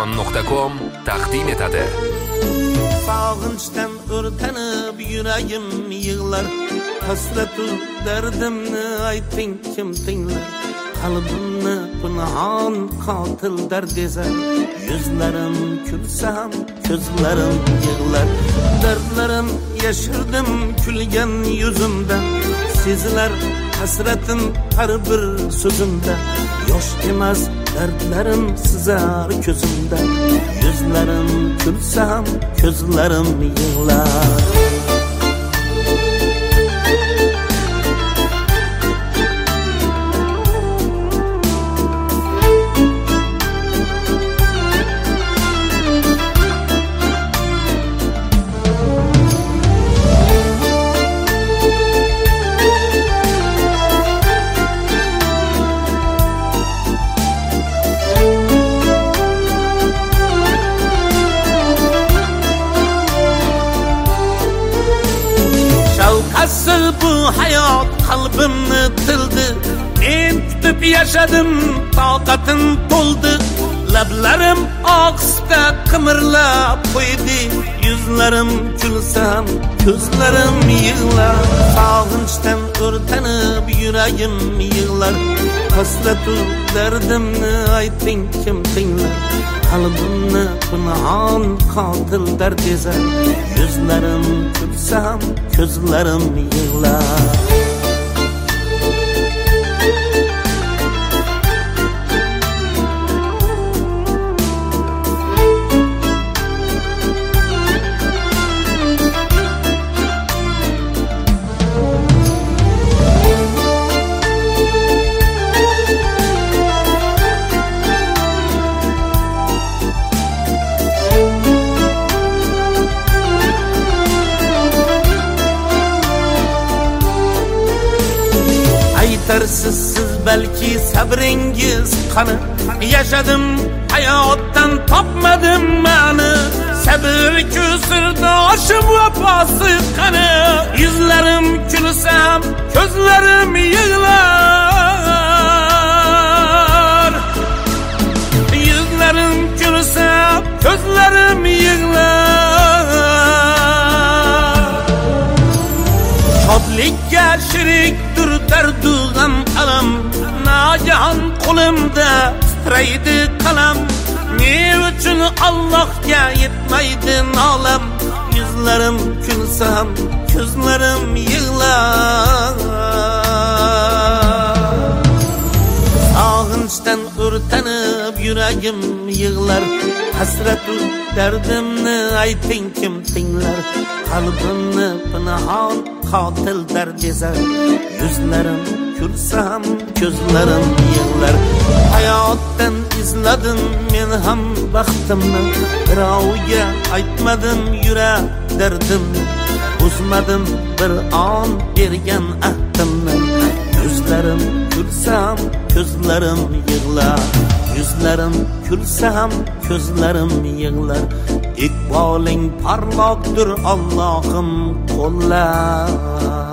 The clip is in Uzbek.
Arzon.com taqdim etadi. Sog'inchdan o'rtanib yuragim yig'lar, hasratu dardimni ayting kim tinglar. Qalbimni pinhon qotil dard ezar, yuzlarim kulsa ham ko'zlarim yig'lar. Dardlarim yashirdim kulgan yuzimdan, sezilar hasratim har bir so'zimda. Yosh emas dardlarim sizar ko'zimda, yuzlarim kulsa ham ko'zlarim yig'lar. Asıl bu hayat kalbimni tildi, men kutib yashadim, toqatim to'ldi. Lablarim oqsda qimirlab qo'ydi, yuzlarim kulsa ham ko'zlarim yig'lar. Sog'inchdan o'rtanib yuragim yig'lar, hasratu dardimni ayting kim tinglar. Qalbimni pinhon qotil dard ezar, yuzlarim kulsa ham ko'zlarim yig'lar. Siz belki sabringiz qani, yaşadım hayotdan topmadim ma'ni. Sabr ko'sirdoshim vafosiz qani, yuzlarim kulsa ham ko'zlarim yig'lar. Yuzlarim kulsa ham ko'zlarim yig'lar. Shodlikka shirikdir dardu g'am alam, nagahan qo'limda titraydi qalam. Ne uchun Allohga yetmaydi nolam, yuzlarim kulsa ham ko'zlarim yig'lar. Sog'inchdan o'rtanib yuragim yig'lar, hasratu dardimni ayting kim tinglar. Qalbimni pinhon qotil dard ezar, yuzlarim kulsa ham ko'zlarim yig'lar. Hayotdan izladim men ham baxtimni, birovga aytmadim yurak dardimni. Uzmadim bir on bergan ahdimni, yuzlarim kulsa ham ko'zlarim yig'lar. Yuzlarim kulsa ham ko'zlarim yig'lar. Iqboling parlaqdir Allohim qo'llar.